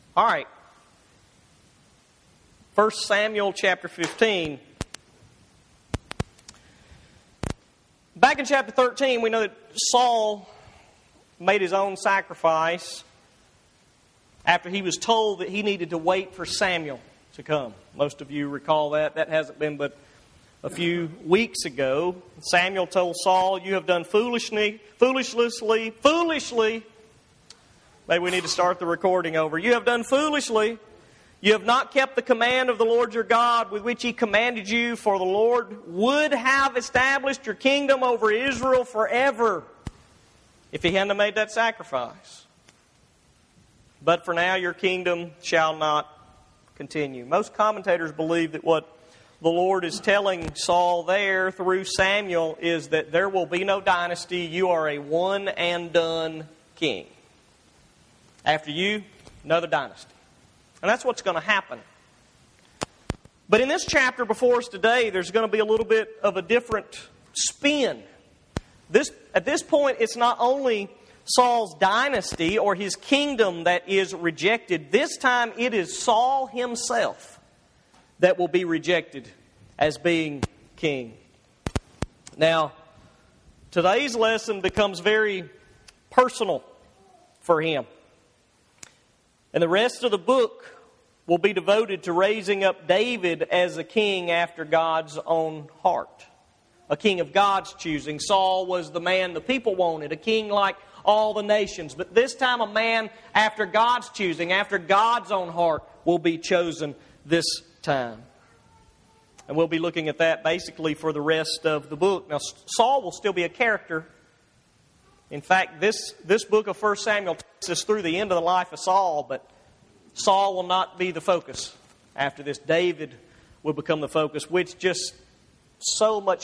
All right. 1 Samuel chapter 15. Back in chapter 13, we know that Saul made his own sacrifice after he was told that he needed to wait for Samuel to come. Most of you recall that. That hasn't been but a few weeks ago. Samuel told Saul, "You have done foolishly. Maybe we need to start the recording over. You have done foolishly. You have not kept the command of the Lord your God with which He commanded you, for the Lord would have established your kingdom over Israel forever if He hadn't made that sacrifice. But for now your kingdom shall not continue." Most commentators believe that what the Lord is telling Saul there through Samuel is that there will be no dynasty. You are a one and done king. After you, another dynasty. And that's what's going to happen. But in this chapter before us today, there's going to be a little bit of a different spin. At this point, it's not only Saul's dynasty or his kingdom that is rejected. This time it is Saul himself that will be rejected as being king. Now, today's lesson becomes very personal for him. And the rest of the book will be devoted to raising up David as a king after God's own heart. A king of God's choosing. Saul was the man the people wanted, a king like all the nations. But this time a man after God's choosing, after God's own heart, will be chosen this time. And we'll be looking at that basically for the rest of the book. Now, Saul will still be a character. In fact, this book of 1 Samuel takes us through the end of the life of Saul, but Saul will not be the focus. After this, David will become the focus, which just so much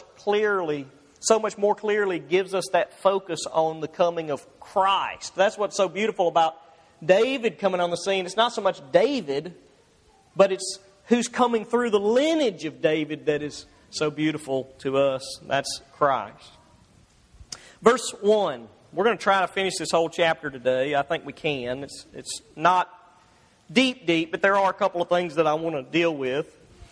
more clearly gives us that focus on the coming of Christ. That's what's so beautiful about David coming on the scene. It's not so much David, but it's who's coming through the lineage of David that is so beautiful to us. That's Christ. Verse 1. We're going to try to finish this whole chapter today. I think we can. It's not deep, but there are a couple of things that I want to deal with.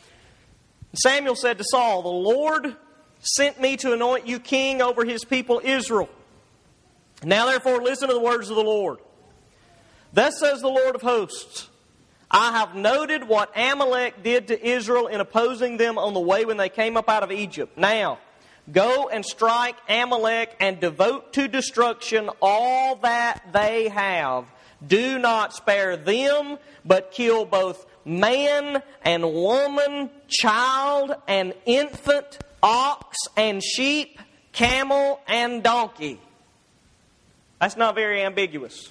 Samuel said to Saul, "The Lord sent me to anoint you king over His people Israel. Now therefore listen to the words of the Lord. Thus says the Lord of hosts, I have noted what Amalek did to Israel in opposing them on the way when they came up out of Egypt. Now, go and strike Amalek and devote to destruction all that they have. Do not spare them, but kill both man and woman, child and infant, ox and sheep, camel and donkey." That's not very ambiguous.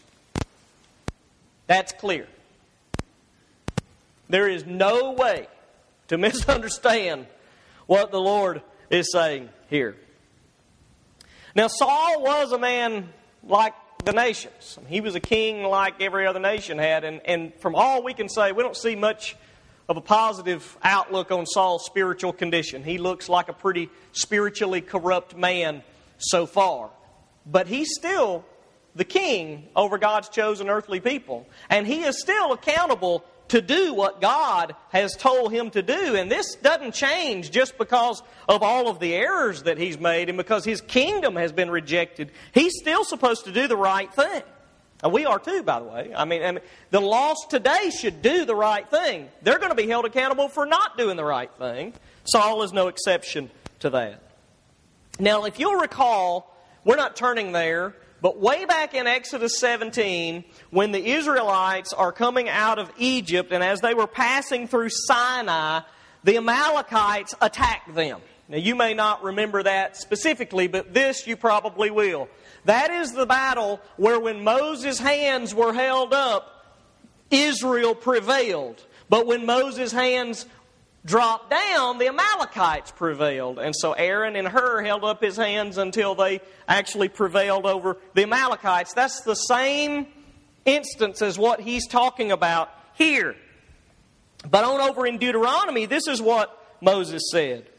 That's clear. There is no way to misunderstand what the Lord is saying here. Now, Saul was a man like the nations. He was a king like every other nation had. And from all we can say, we don't see much of a positive outlook on Saul's spiritual condition. He looks like a pretty spiritually corrupt man so far. But he's still the king over God's chosen earthly people. And he is still accountable to do what God has told him to do. And this doesn't change just because of all of the errors that he's made and because his kingdom has been rejected. He's still supposed to do the right thing. And we are too, by the way. I mean, the lost today should do the right thing. They're going to be held accountable for not doing the right thing. Saul is no exception to that. Now, if you'll recall, we're not turning there, but way back in Exodus 17, when the Israelites are coming out of Egypt, and as they were passing through Sinai, the Amalekites attacked them. Now, you may not remember that specifically, but this you probably will. That is the battle where when Moses' hands were held up, Israel prevailed. But when Moses' hands dropped down, the Amalekites prevailed. And so Aaron and Hur held up his hands until they actually prevailed over the Amalekites. That's the same instance as what he's talking about here. But on over in Deuteronomy, this is what Moses said.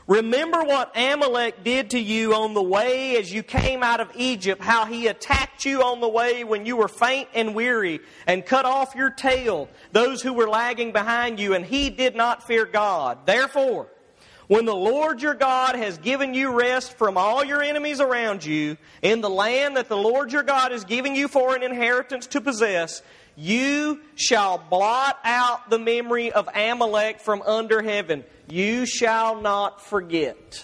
Remember what Amalek did to you on the way as you came out of Egypt, how he attacked you on the way when you were faint and weary, and cut off your tail, those who were lagging behind you, and he did not fear God. Therefore, when the Lord your God has given you rest from all your enemies around you, in the land that the Lord your God is giving you for an inheritance to possess, you shall blot out the memory of Amalek from under heaven. You shall not forget.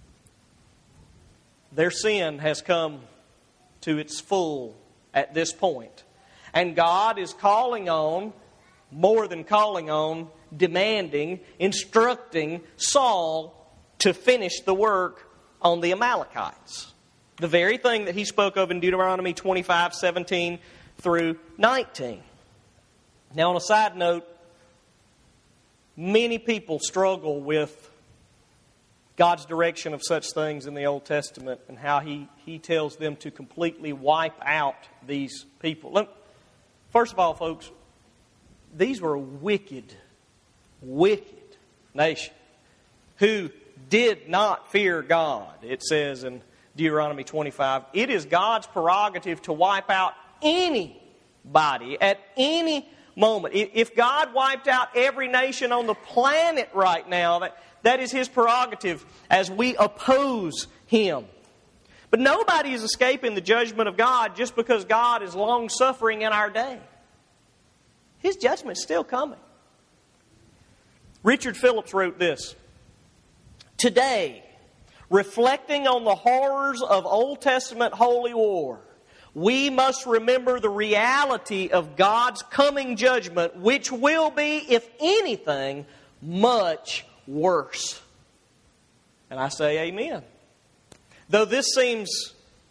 Their sin has come to its full at this point. And God is calling on, more than calling on, demanding, instructing Saul to finish the work on the Amalekites. The very thing that he spoke of in Deuteronomy 25:17 through 19. Now, on a side note, many people struggle with God's direction of such things in the Old Testament and how He tells them to completely wipe out these people. First of all, folks, these were a wicked nation who did not fear God. It says in Deuteronomy 25, it is God's prerogative to wipe out anybody at any moment. If God wiped out every nation on the planet right now, that is His prerogative as we oppose Him. But nobody is escaping the judgment of God just because God is long-suffering in our day. His judgment is still coming. Richard Phillips wrote this: today, reflecting on the horrors of Old Testament holy war, we must remember the reality of God's coming judgment, which will be, if anything, much worse. And I say amen. Though this seems,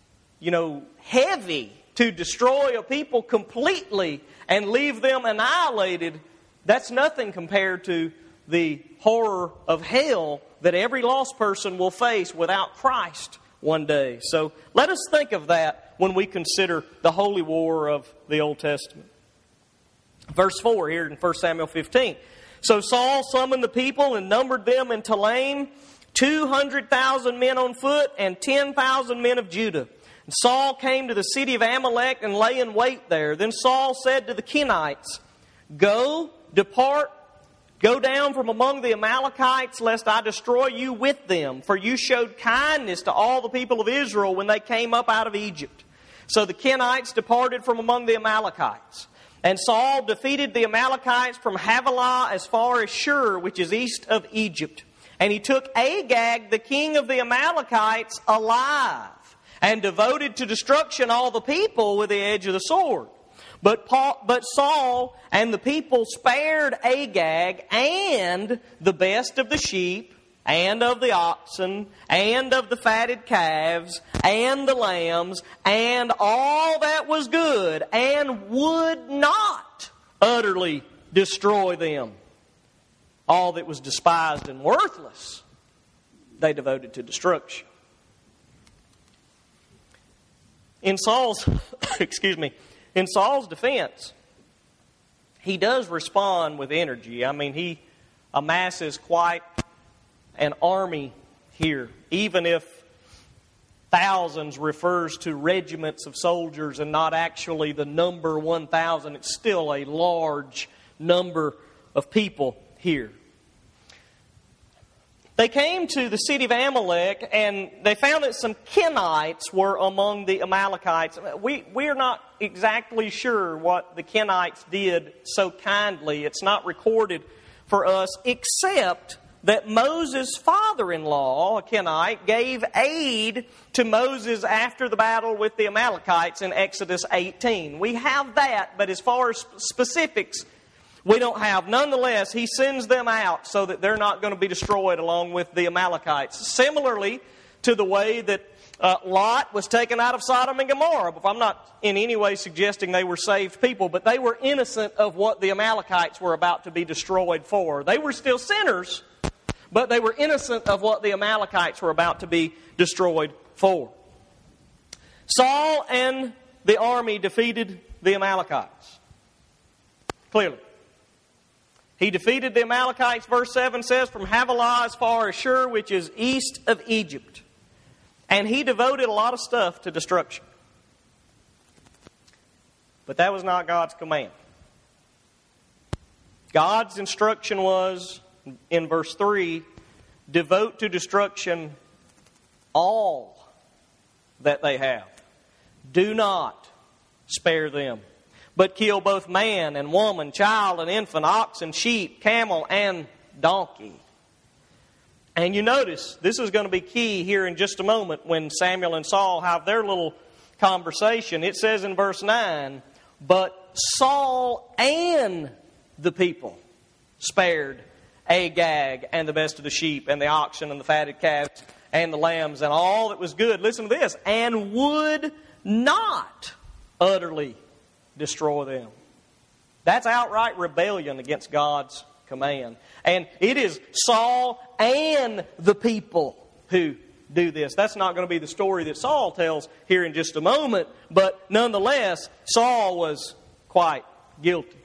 heavy to destroy a people completely and leave them annihilated, that's nothing compared to the horror of hell that every lost person will face without Christ one day. So let us think of that when we consider the holy war of the Old Testament. Verse 4 here in 1 Samuel 15. So Saul summoned the people and numbered them in Telaim, 200,000 men on foot and 10,000 men of Judah. And Saul came to the city of Amalek and lay in wait there. Then Saul said to the Kenites, depart, go down from among the Amalekites, lest I destroy you with them. For you showed kindness to all the people of Israel when they came up out of Egypt. So the Kenites departed from among the Amalekites. And Saul defeated the Amalekites from Havilah as far as Shur, which is east of Egypt. And he took Agag, the king of the Amalekites, alive, and devoted to destruction all the people with the edge of the sword. But Saul and the people spared Agag and the best of the sheep and of the oxen and of the fatted calves and the lambs and all that was good, and would not utterly destroy them. All that was despised and worthless, they devoted to destruction. In Saul's defense, he does respond with energy. I mean, he amasses quite an army here. Even if thousands refers to regiments of soldiers and not actually the number 1,000, it's still a large number of people here. They came to the city of Amalek and they found that some Kenites were among the Amalekites. We are not exactly sure what the Kenites did so kindly. It's not recorded for us, except that Moses' father-in-law, a Kenite, gave aid to Moses after the battle with the Amalekites in Exodus 18. We have that, but as far as specifics, we don't have. Nonetheless, he sends them out so that they're not going to be destroyed along with the Amalekites. Similarly to the way that Lot was taken out of Sodom and Gomorrah. I'm not in any way suggesting they were saved people, but they were innocent of what the Amalekites were about to be destroyed for. They were still sinners, but they were innocent of what the Amalekites were about to be destroyed for. Saul and the army defeated the Amalekites. Clearly. He defeated the Amalekites, verse 7 says, from Havilah as far as Shur, which is east of Egypt. And he devoted a lot of stuff to destruction. But that was not God's command. God's instruction was, in verse 3, devote to destruction all that they have. Do not spare them, but kill both man and woman, child and infant, ox and sheep, camel and donkey. And you notice, this is going to be key here in just a moment when Samuel and Saul have their little conversation. It says in verse 9, but Saul and the people spared Agag and the best of the sheep and the oxen and the fatted calves and the lambs and all that was good. Listen to this. And would not utterly destroy them. That's outright rebellion against God's command. And it is Saul and the people who do this. That's not going to be the story that Saul tells here in just a moment, but nonetheless, Saul was quite guilty.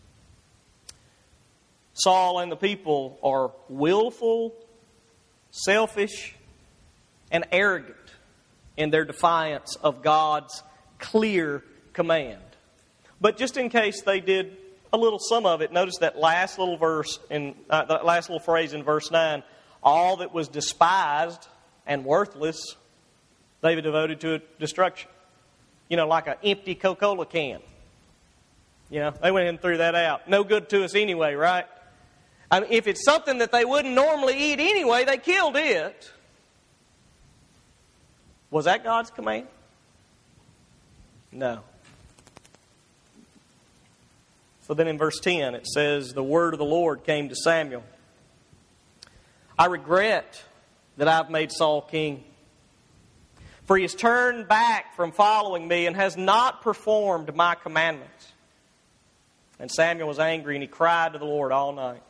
Saul and the people are willful, selfish, and arrogant in their defiance of God's clear command. But just in case they did a little some of it, notice that last little verse in that last little phrase in verse 9. All that was despised and worthless, they were devoted to destruction. You know, like an empty Coca-Cola can. You know, they went ahead and threw that out. No good to us anyway, right? I mean, if it's something that they wouldn't normally eat anyway, they killed it. Was that God's command? No. So then in verse 10 it says, the word of the Lord came to Samuel. I regret that I've made Saul king, for he has turned back from following me and has not performed my commandments. And Samuel was angry and he cried to the Lord all night.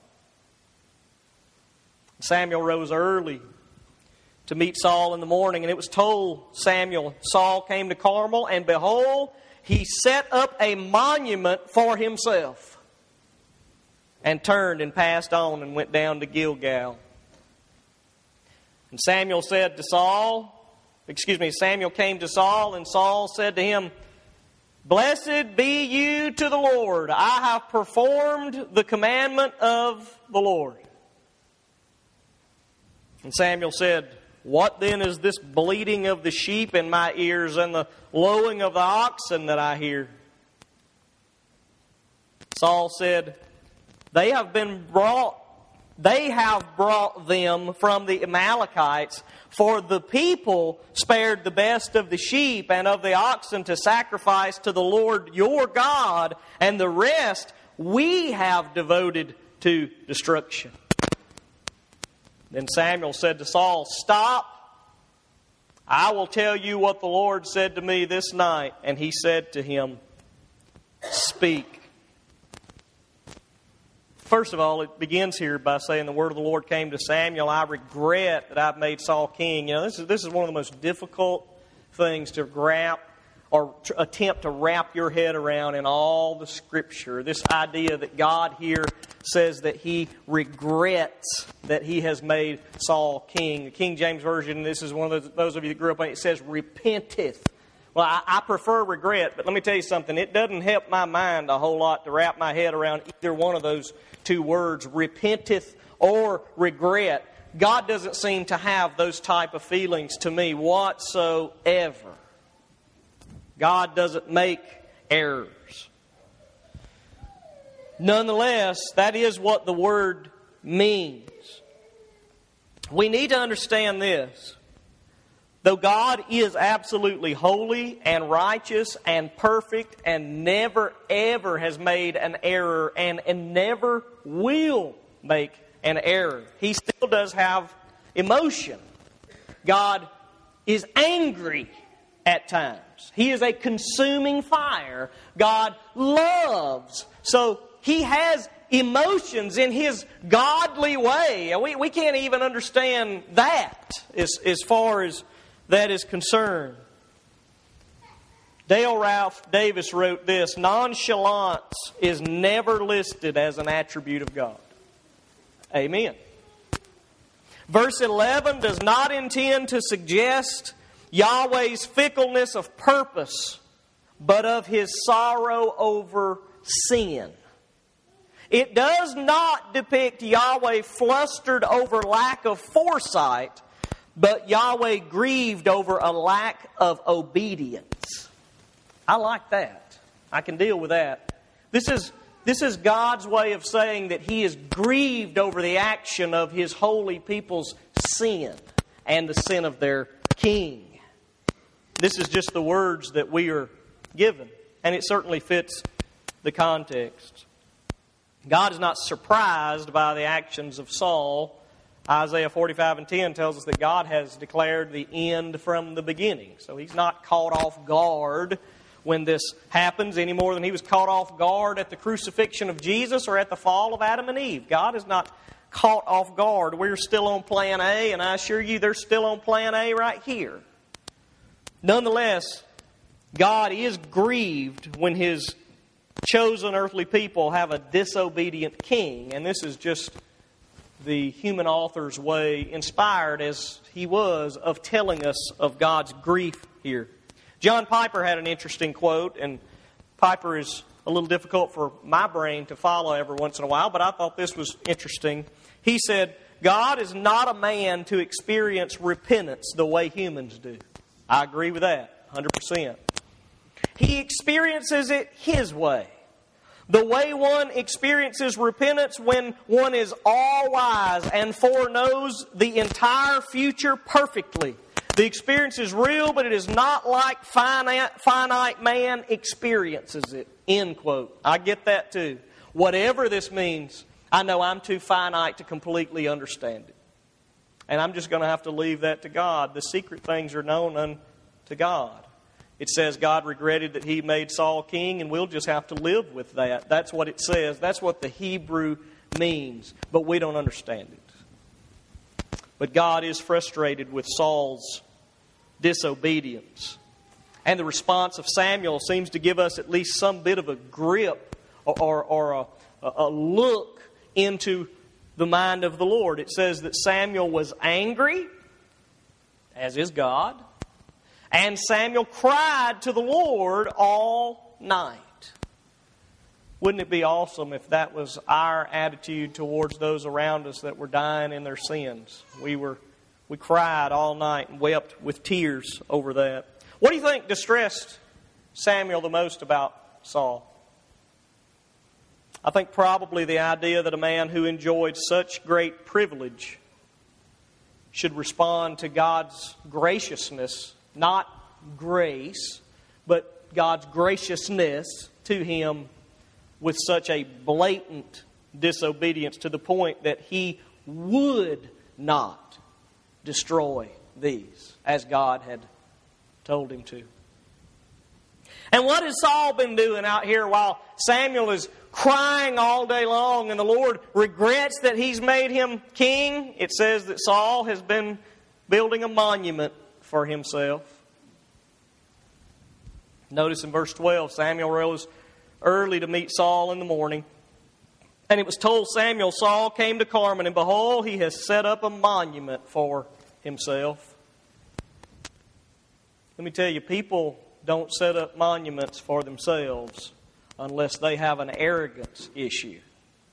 Samuel rose early to meet Saul in the morning, and it was told Samuel, Saul came to Carmel, and behold, he set up a monument for himself, and turned and passed on and went down to Gilgal. And Samuel came to Saul, and Saul said to him, blessed be you to the Lord. I have performed the commandment of the Lord. And Samuel said, what then is this bleating of the sheep in my ears and the lowing of the oxen that I hear? Saul said, they have brought them from the Amalekites, for the people spared the best of the sheep and of the oxen to sacrifice to the Lord your God, and the rest we have devoted to destruction. Then Samuel said to Saul, stop. I will tell you what the Lord said to me this night. And he said to him, speak. First of all, it begins here by saying the word of the Lord came to Samuel. I regret that I've made Saul king. You know, this is one of the most difficult things to attempt to wrap your head around in all the Scripture. This idea that God here says that He regrets that He has made Saul king. The King James Version, this is one of those of you that grew up on it, it says repenteth. Well, I prefer regret, but let me tell you something. It doesn't help my mind a whole lot to wrap my head around either one of those two words, repenteth or regret. God doesn't seem to have those type of feelings to me whatsoever. God doesn't make errors. Nonetheless, that is what the word means. We need to understand this. Though God is absolutely holy and righteous and perfect and never ever has made an error and never will make an error, He still does have emotion. God is angry at times. He is a consuming fire. God loves. So He has emotions in His godly way. We can't even understand that as far as that is concerned. Dale Ralph Davis wrote this: nonchalance is never listed as an attribute of God. Amen. Verse 11 does not intend to suggest Yahweh's fickleness of purpose, but of His sorrow over sin. It does not depict Yahweh flustered over lack of foresight, but Yahweh grieved over a lack of obedience. I like that. I can deal with that. This is God's way of saying that He is grieved over the action of His holy people's sin and the sin of their king. This is just the words that we are given, and it certainly fits the context. God is not surprised by the actions of Saul. Isaiah 45:10 tells us that God has declared the end from the beginning. So He's not caught off guard when this happens any more than He was caught off guard at the crucifixion of Jesus or at the fall of Adam and Eve. God is not caught off guard. We're still on plan A, and I assure you they're still on plan A right here. Nonetheless, God is grieved when His chosen earthly people have a disobedient king. And this is just the human author's way, inspired as he was, of telling us of God's grief here. John Piper had an interesting quote, and Piper is a little difficult for my brain to follow every once in a while, but I thought this was interesting. He said, God is not a man to experience repentance the way humans do. I agree with that, 100%. He experiences it His way. The way one experiences repentance when one is all-wise and foreknows the entire future perfectly. The experience is real, but it is not like finite man experiences it. End quote. I get that too. Whatever this means, I know I'm too finite to completely understand it. And I'm just going to have to leave that to God. The secret things are known unto God. It says God regretted that He made Saul king, and we'll just have to live with that. That's what it says. That's what the Hebrew means. But we don't understand it. But God is frustrated with Saul's disobedience. And the response of Samuel seems to give us at least some bit of a grip or a look into the mind of the Lord. It says that Samuel was angry, as is God. And Samuel cried to the Lord all night. Wouldn't it be awesome if that was our attitude towards those around us that were dying in their sins? We cried all night and wept with tears over that. What do you think distressed Samuel the most about Saul? I think probably the idea that a man who enjoyed such great privilege should respond to God's graciousness, not grace, but God's graciousness to him with such a blatant disobedience to the point that he would not destroy these as God had told him to. And what has Saul been doing out here while Samuel is crying all day long and the Lord regrets that He's made him king? It says that Saul has been building a monument for himself. Notice in verse 12, Samuel rose early to meet Saul in the morning. And it was told Samuel, Saul came to Carmel, and behold, he has set up a monument for himself. Let me tell you, people don't set up monuments for themselves unless they have an arrogance issue.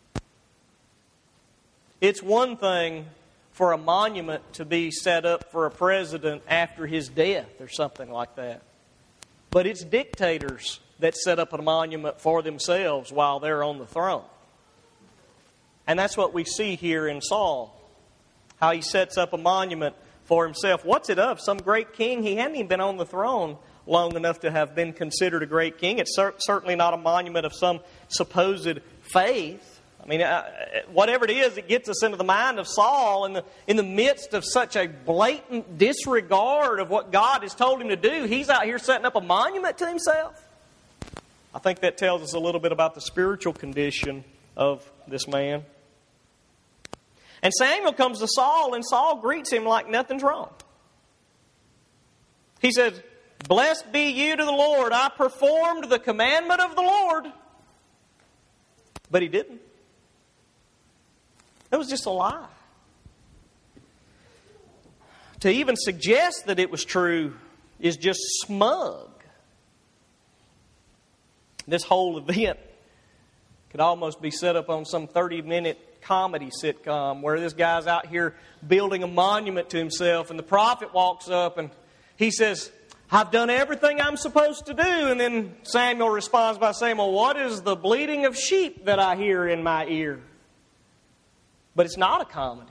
It's one thing for a monument to be set up for a president after his death or something like that. But it's dictators that set up a monument for themselves while they're on the throne. And that's what we see here in Saul. How he sets up a monument for himself. What's it of? Some great king? He hadn't even been on the throne long enough to have been considered a great king. It's certainly not a monument of some supposed faith. I mean, whatever it is, it gets us into the mind of Saul in the midst of such a blatant disregard of what God has told him to do. He's out here setting up a monument to himself. I think that tells us a little bit about the spiritual condition of this man. And Samuel comes to Saul, and Saul greets him like nothing's wrong. He says, Blessed be you to the Lord. I performed the commandment of the Lord. But he didn't. It was just a lie. To even suggest that it was true is just smug. This whole event could almost be set up on some 30-minute comedy sitcom where this guy's out here building a monument to himself, and the prophet walks up and he says, I've done everything I'm supposed to do. And then Samuel responds by saying, well, what is the bleating of sheep that I hear in my ear? But it's not a comedy.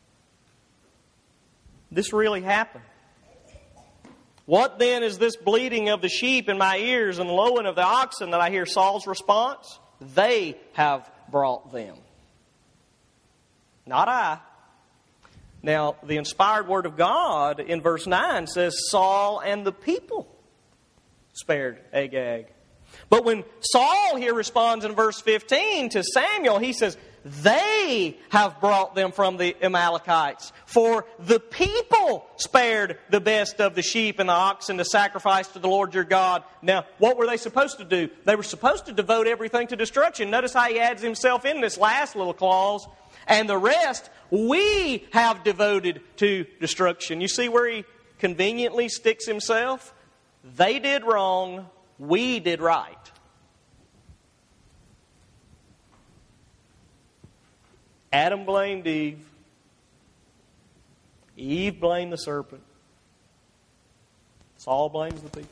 This really happened. What then is this bleating of the sheep in my ears and lowing of the oxen that I hear? Saul's response? They have brought them. Not I. Now, the inspired word of God in verse 9 says Saul and the people spared Agag. But when Saul here responds in verse 15 to Samuel, he says, they have brought them from the Amalekites. For the people spared the best of the sheep and the oxen to sacrifice to the Lord your God. Now, what were they supposed to do? They were supposed to devote everything to destruction. Notice how he adds himself in this last little clause. And the rest we have devoted to destruction. You see where he conveniently sticks himself? They did wrong, we did right. Adam blamed Eve. Eve blamed the serpent. Saul blames the people.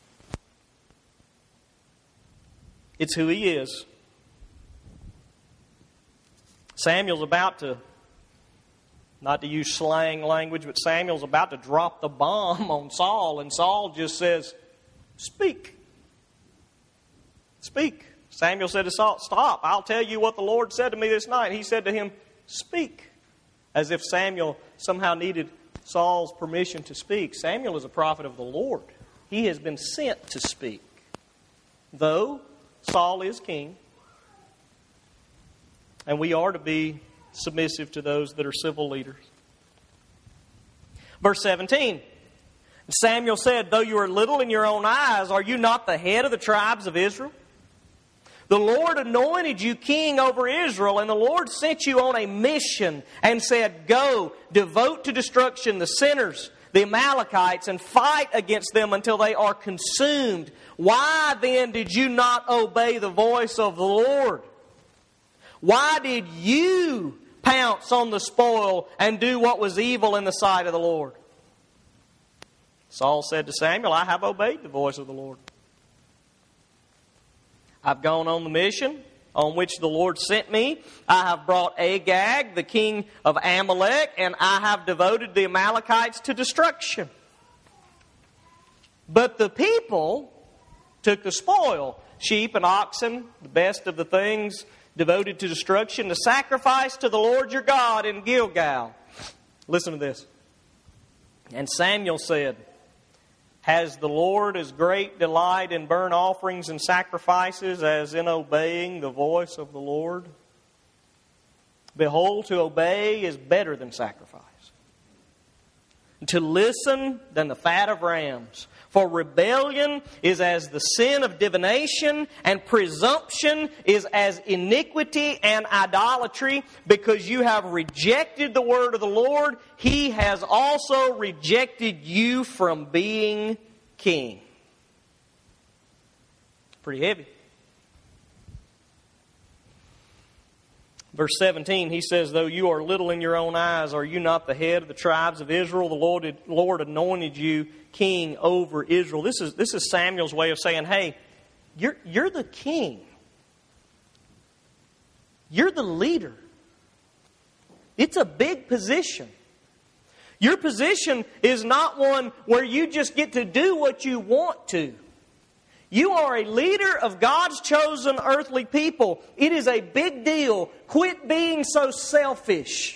It's who he is. Samuel's about to, not to use slang language, but Samuel's about to drop the bomb on Saul, and Saul just says, speak. Speak. Samuel said to Saul, stop, I'll tell you what the Lord said to me this night. He said to him, speak. As if Samuel somehow needed Saul's permission to speak. Samuel is a prophet of the Lord. He has been sent to speak. Though Saul is king, and we are to be submissive to those that are civil leaders. Verse 17, Samuel said, though you are little in your own eyes, are you not the head of the tribes of Israel? The Lord anointed you king over Israel, and the Lord sent you on a mission and said, go, devote to destruction the sinners, the Amalekites, and fight against them until they are consumed. Why then did you not obey the voice of the Lord? Why did you pounce on the spoil and do what was evil in the sight of the Lord? Saul said to Samuel, I have obeyed the voice of the Lord. I've gone on the mission on which the Lord sent me. I have brought Agag, the king of Amalek, and I have devoted the Amalekites to destruction. But the people took the spoil, sheep and oxen, the best of the things devoted to destruction, to sacrifice to the Lord your God in Gilgal. Listen to this. And Samuel said, has the Lord as great delight in burnt offerings and sacrifices as in obeying the voice of the Lord? Behold, to obey is better than sacrifice, and to listen than the fat of rams. For rebellion is as the sin of divination, and presumption is as iniquity and idolatry. Because you have rejected the word of the Lord, He has also rejected you from being king. Pretty heavy. Verse 17, he says, though you are little in your own eyes, are you not the head of the tribes of Israel? The Lord anointed you king over Israel. This is Samuel's way of saying, hey, you're the king. You're the leader. It's a big position. Your position is not one where you just get to do what you want to. You are a leader of God's chosen earthly people. It is a big deal. Quit being so selfish.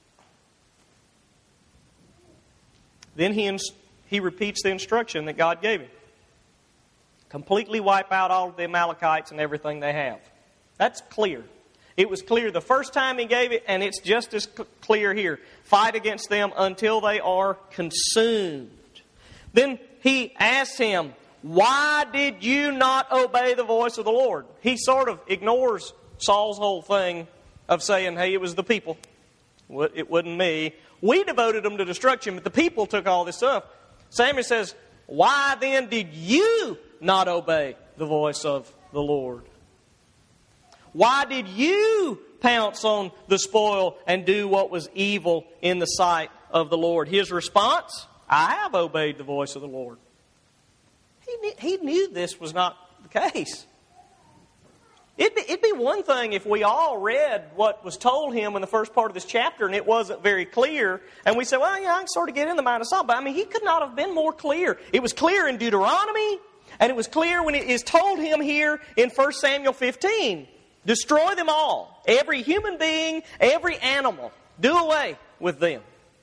Then he repeats the instruction that God gave him. Completely wipe out all of the Amalekites and everything they have. That's clear. It was clear the first time he gave it, and it's just as clear here. Fight against them until they are consumed. Then he asked him, why did you not obey the voice of the Lord? He sort of ignores Saul's whole thing of saying, hey, it was the people. It wasn't me. We devoted them to destruction, but the people took all this stuff. Samuel says, why then did you not obey the voice of the Lord? Why did you pounce on the spoil and do what was evil in the sight of the Lord? His response, I have obeyed the voice of the Lord. He knew this was not the case. It'd be one thing if we all read what was told him in the first part of this chapter and it wasn't very clear, and we said, well, yeah, I can sort of get in the mind of Saul. But I mean, he could not have been more clear. It was clear in Deuteronomy, and it was clear when it is told him here in 1 Samuel 15. Destroy them all. Every human being, every animal. Do away with them.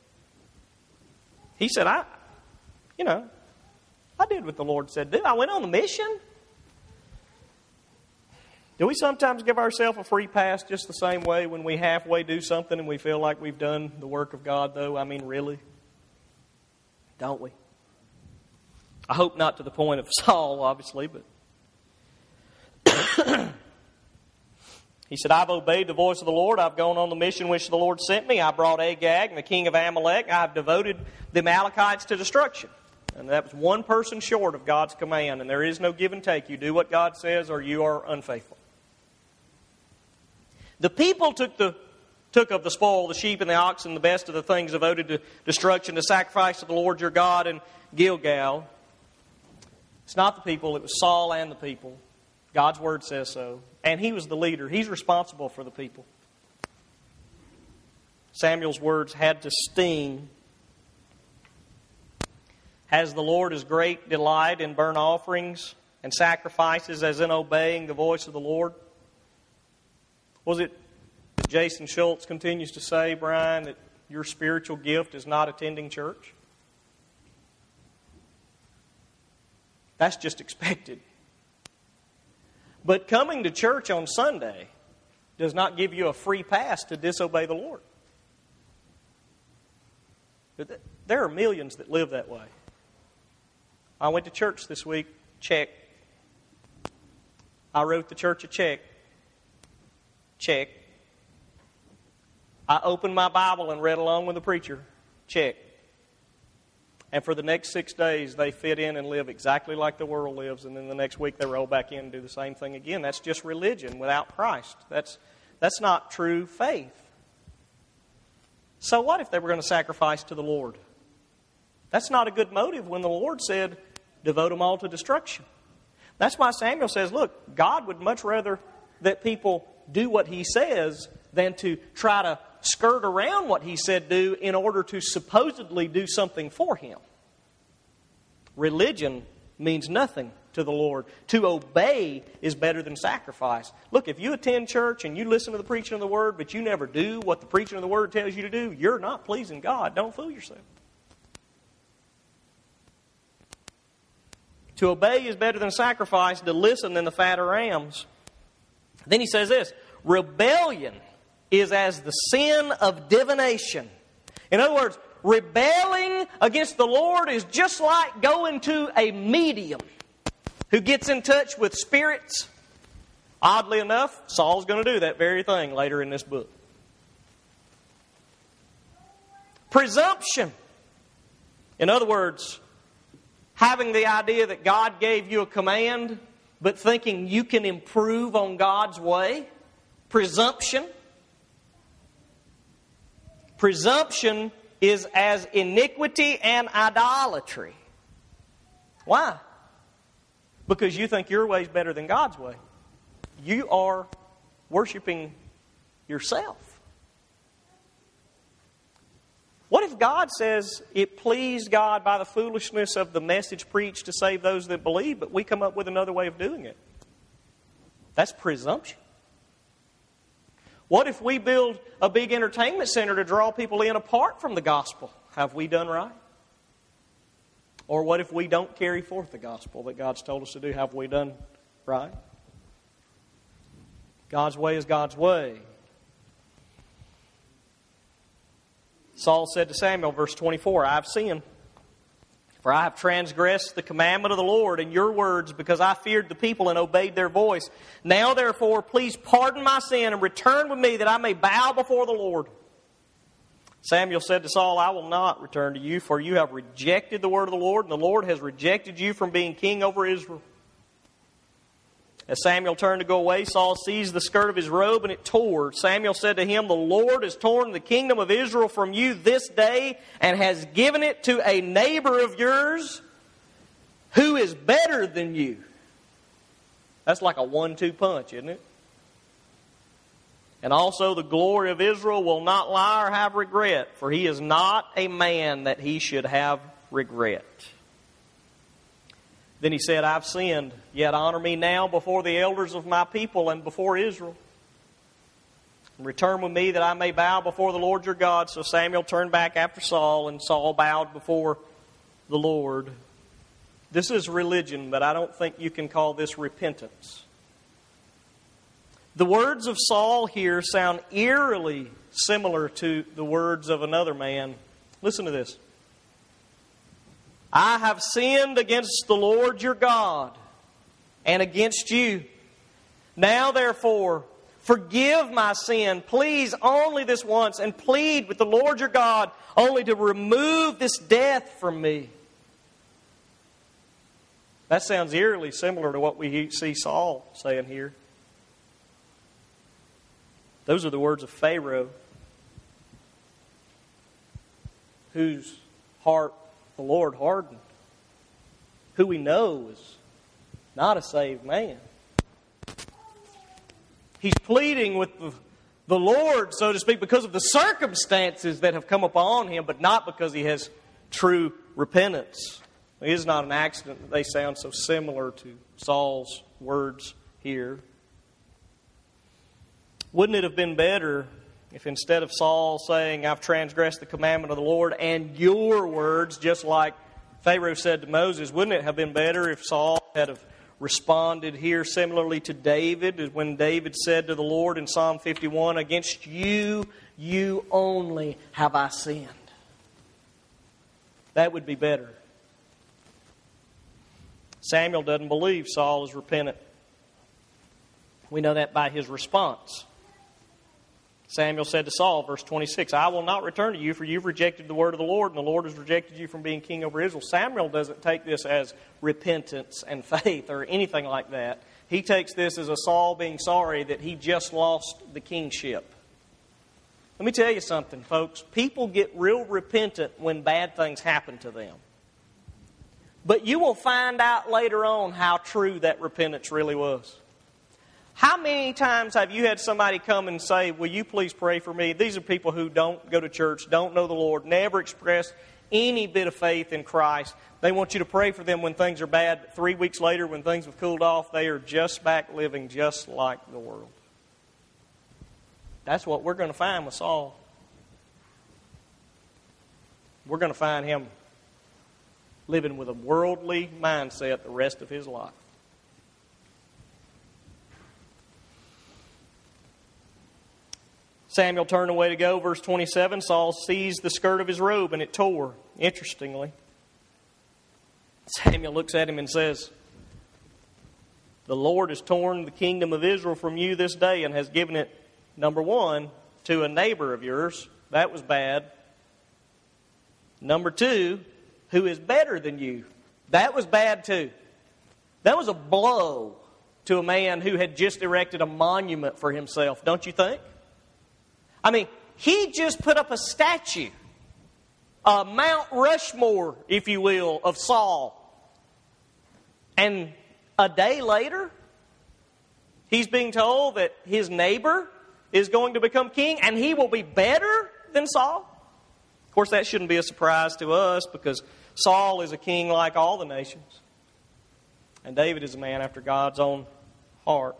He said, I did what the Lord said do. I went on the mission. Do we sometimes give ourselves a free pass just the same way when we halfway do something and we feel like we've done the work of God, though? I mean, really? Don't we? I hope not to the point of Saul, obviously, but he said, I've obeyed the voice of the Lord. I've gone on the mission which the Lord sent me. I brought Agag, the king of Amalek. I've devoted the Amalekites to destruction. And that was one person short of God's command. And there is no give and take. You do what God says or you are unfaithful. The people took of the spoil, the sheep and the oxen, the best of the things devoted to destruction, to sacrifice to the Lord your God in Gilgal. It's not the people, it was Saul and the people. God's word says so. And he was the leader. He's responsible for the people. Samuel's words had to sting. Has the Lord as great delight in burnt offerings and sacrifices as in obeying the voice of the Lord? Was it that Jason Schultz continues to say, Brian, that your spiritual gift is not attending church? That's just expected. But coming to church on Sunday does not give you a free pass to disobey the Lord. There are millions that live that way. I went to church this week, check. I wrote the church a check. Check. I opened my Bible and read along with the preacher. Check. And for the next 6 days, they fit in and live exactly like the world lives. And then the next week, they roll back in and do the same thing again. That's just religion without Christ. That's not true faith. So what if they were going to sacrifice to the Lord? That's not a good motive when the Lord said, devote them all to destruction. That's why Samuel says, look, God would much rather that people do what He says than to try to skirt around what He said do in order to supposedly do something for Him. Religion means nothing to the Lord. To obey is better than sacrifice. Look, if you attend church and you listen to the preaching of the Word, but you never do what the preaching of the Word tells you to do, you're not pleasing God. Don't fool yourself. To obey is better than sacrifice, to listen than the fat of rams. Then he says this, rebellion is as the sin of divination. In other words, rebelling against the Lord is just like going to a medium who gets in touch with spirits. Oddly enough, Saul's going to do that very thing later in this book. Presumption. In other words, having the idea that God gave you a command, but thinking you can improve on God's way. Presumption. Presumption is as iniquity and idolatry. Why? Because you think your way is better than God's way. You are worshiping yourself. What if God says it pleased God by the foolishness of the message preached to save those that believe, but we come up with another way of doing it? That's presumption. What if we build a big entertainment center to draw people in apart from the gospel? Have we done right? Or what if we don't carry forth the gospel that God's told us to do? Have we done right? God's way is God's way. Saul said to Samuel, verse 24, I've sinned. For I have transgressed the commandment of the Lord in your words, because I feared the people and obeyed their voice. Now therefore, please pardon my sin and return with me, that I may bow before the Lord. Samuel said to Saul, I will not return to you, for you have rejected the word of the Lord, and the Lord has rejected you from being king over Israel. As Samuel turned to go away, Saul seized the skirt of his robe, and it tore. Samuel said to him, the Lord has torn the kingdom of Israel from you this day, and has given it to a neighbor of yours, who is better than you. That's like a 1-2 punch, isn't it? And also the glory of Israel will not lie or have regret, for he is not a man that he should have regret. Then he said, I've sinned, yet honor me now before the elders of my people and before Israel. And return with me that I may bow before the Lord your God. So Samuel turned back after Saul, and Saul bowed before the Lord. This is religion, but I don't think you can call this repentance. The words of Saul here sound eerily similar to the words of another man. Listen to this. I have sinned against the Lord your God and against you. Now therefore, forgive my sin, please, only this once, and plead with the Lord your God only to remove this death from me. That sounds eerily similar to what we see Saul saying here. Those are the words of Pharaoh, whose heart the Lord hardened, who we know is not a saved man. He's pleading with the Lord, so to speak, because of the circumstances that have come upon him, but not because he has true repentance. It is not an accident that they sound so similar to Saul's words here. Wouldn't it have been better if instead of Saul saying, I've transgressed the commandment of the Lord and your words, just like Pharaoh said to Moses, wouldn't it have been better if Saul had have responded here similarly to David, when David said to the Lord in Psalm 51, against you, you only have I sinned? That would be better. Samuel doesn't believe Saul is repentant. We know that by his response. Samuel said to Saul, verse 26, I will not return to you, for you've rejected the word of the Lord, and the Lord has rejected you from being king over Israel. Samuel doesn't take this as repentance and faith or anything like that. He takes this as a Saul being sorry that he just lost the kingship. Let me tell you something, folks. People get real repentant when bad things happen to them. But you will find out later on how true that repentance really was. How many times have you had somebody come and say, will you please pray for me? These are people who don't go to church, don't know the Lord, never express any bit of faith in Christ. They want you to pray for them when things are bad. 3 weeks later, when things have cooled off, they are just back living just like the world. That's what we're going to find with Saul. We're going to find him living with a worldly mindset the rest of his life. Samuel turned away to go, verse 27. Saul seized the skirt of his robe and it tore. Interestingly, Samuel looks at him and says, the Lord has torn the kingdom of Israel from you this day and has given it, number one, to a neighbor of yours. That was bad. Number two, who is better than you. That was bad too. That was a blow to a man who had just erected a monument for himself, don't you think? I mean, he just put up a statue, a Mount Rushmore, if you will, of Saul. And a day later, he's being told that his neighbor is going to become king and he will be better than Saul. Of course, that shouldn't be a surprise to us because Saul is a king like all the nations. And David is a man after God's own heart.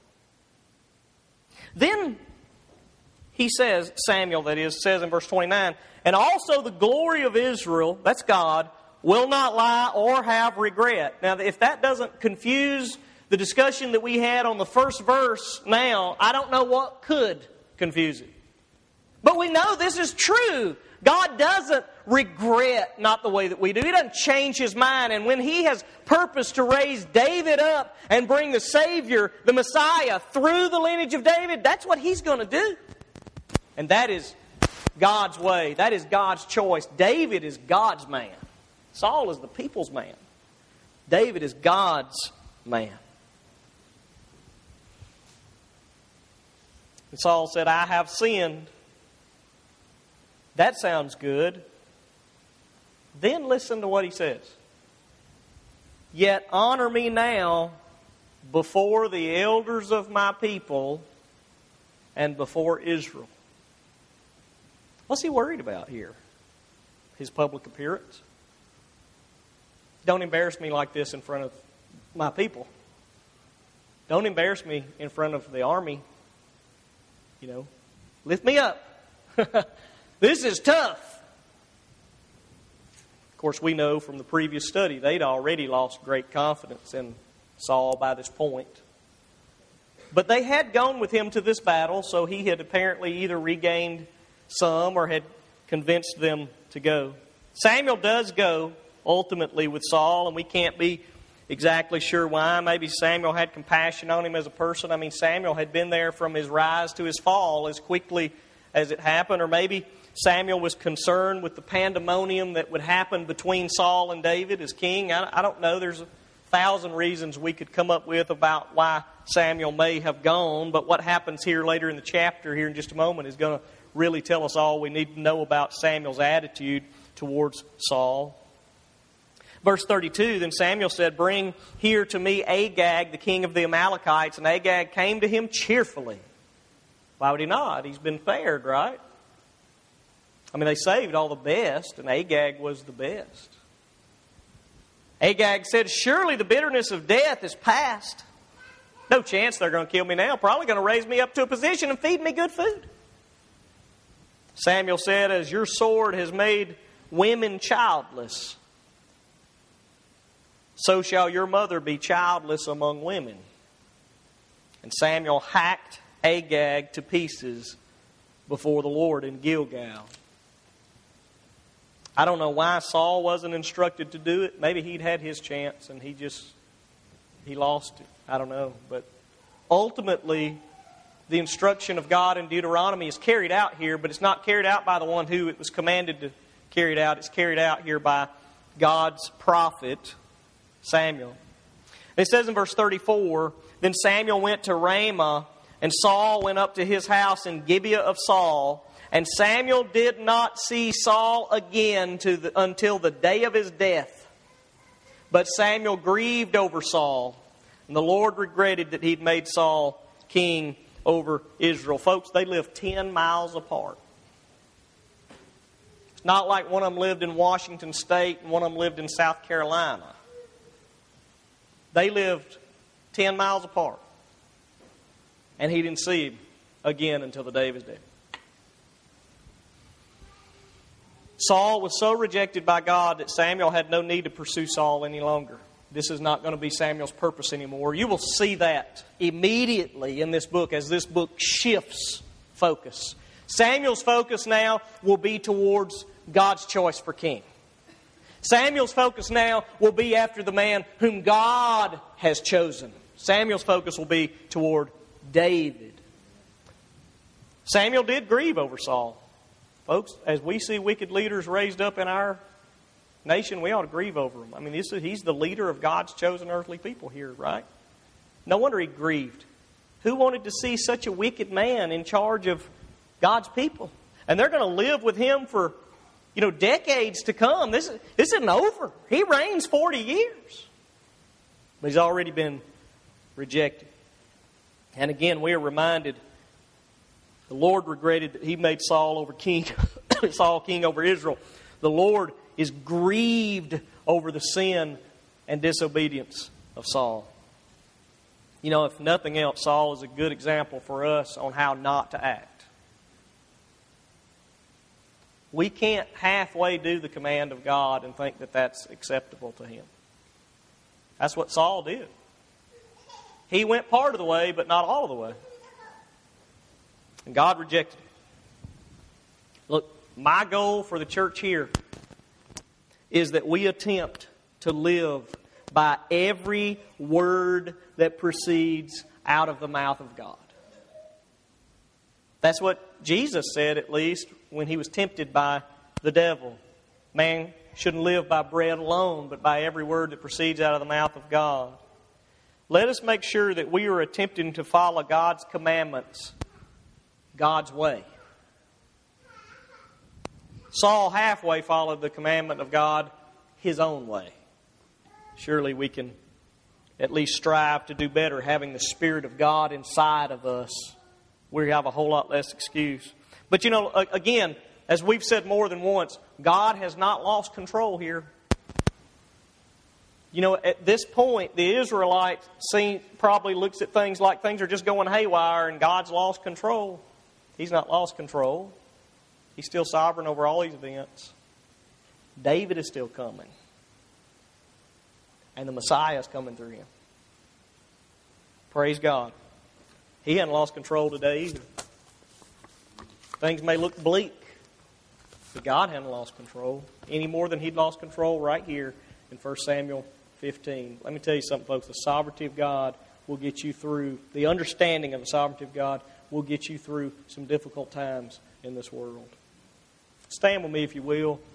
Then he says, Samuel that is, says in verse 29, and also the glory of Israel, that's God, will not lie or have regret. Now, if that doesn't confuse the discussion that we had on the first verse now, I don't know what could confuse it. But we know this is true. God doesn't regret not the way that we do. He doesn't change His mind. And when He has purposed to raise David up and bring the Savior, the Messiah, through the lineage of David, that's what He's going to do. And that is God's way. That is God's choice. David is God's man. Saul is the people's man. David is God's man. And Saul said, I have sinned. That sounds good. Then listen to what he says. Yet honor me now before the elders of my people and before Israel. What's he worried about here? His public appearance? Don't embarrass me like this in front of my people. Don't embarrass me in front of the army. You know, lift me up. This is tough. Of course, we know from the previous study they'd already lost great confidence in Saul by this point. But they had gone with him to this battle, so he had apparently either regained some or had convinced them to go. Samuel does go ultimately with Saul, and we can't be exactly sure why. Maybe Samuel had compassion on him as a person. I mean, Samuel had been there from his rise to his fall as quickly as it happened. Or maybe Samuel was concerned with the pandemonium that would happen between Saul and David as king. I don't know. There's 1,000 reasons we could come up with about why Samuel may have gone. But what happens here later in the chapter, here in just a moment, is going to really tell us all we need to know about Samuel's attitude towards Saul. Verse 32, then Samuel said, bring here to me Agag, the king of the Amalekites. And Agag came to him cheerfully. Why would he not? He's been spared, right? I mean, they saved all the best, and Agag was the best. Agag said, surely the bitterness of death is past. No chance they're going to kill me now. Probably going to raise me up to a position and feed me good food. Samuel said, as your sword has made women childless, so shall your mother be childless among women. And Samuel hacked Agag to pieces before the Lord in Gilgal. I don't know why Saul wasn't instructed to do it. Maybe he'd had his chance and he lost it. I don't know. But ultimately, the instruction of God in Deuteronomy is carried out here, but it's not carried out by the one who it was commanded to carry it out. It's carried out here by God's prophet, Samuel. It says in verse 34, then Samuel went to Ramah, and Saul went up to his house in Gibeah of Saul. And Samuel did not see Saul again until the day of his death. But Samuel grieved over Saul, and the Lord regretted that he'd made Saul king over Israel. Folks, they lived 10 miles apart. It's not like one of them lived in Washington State and one of them lived in South Carolina. They lived 10 miles apart. And he didn't see him again until the day of his death. Saul was so rejected by God that Samuel had no need to pursue Saul any longer. This is not going to be Samuel's purpose anymore. You will see that immediately in this book as this book shifts focus. Samuel's focus now will be towards God's choice for king. Samuel's focus now will be after the man whom God has chosen. Samuel's focus will be toward David. Samuel did grieve over Saul. Folks, as we see wicked leaders raised up in our nation, we ought to grieve over him. I mean, he's the leader of God's chosen earthly people here, right? No wonder he grieved. Who wanted to see such a wicked man in charge of God's people? And they're going to live with him for, decades to come. This isn't over. He reigns 40 years. But he's already been rejected. And again, we are reminded the Lord regretted that he made Saul king over Israel. The Lord is grieved over the sin and disobedience of Saul. If nothing else, Saul is a good example for us on how not to act. We can't halfway do the command of God and think that that's acceptable to him. That's what Saul did. He went part of the way, but not all of the way. And God rejected him. My goal for the church here is that we attempt to live by every word that proceeds out of the mouth of God. That's what Jesus said, at least, when He was tempted by the devil. Man shouldn't live by bread alone, but by every word that proceeds out of the mouth of God. Let us make sure that we are attempting to follow God's commandments God's way. Saul halfway followed the commandment of God his own way. Surely we can at least strive to do better, having the Spirit of God inside of us. We have a whole lot less excuse. But again, as we've said more than once, God has not lost control here. At this point, the Israelite probably looks at things like things are just going haywire and God's lost control. He's not lost control. He's still sovereign over all these events. David is still coming. And the Messiah is coming through him. Praise God. He hasn't lost control today either. Things may look bleak, but God hasn't lost control any more than He'd lost control right here in 1 Samuel 15. Let me tell you something, folks. The sovereignty of God will get you through, the understanding of the sovereignty of God will get you through some difficult times in this world. Stand with me if you will.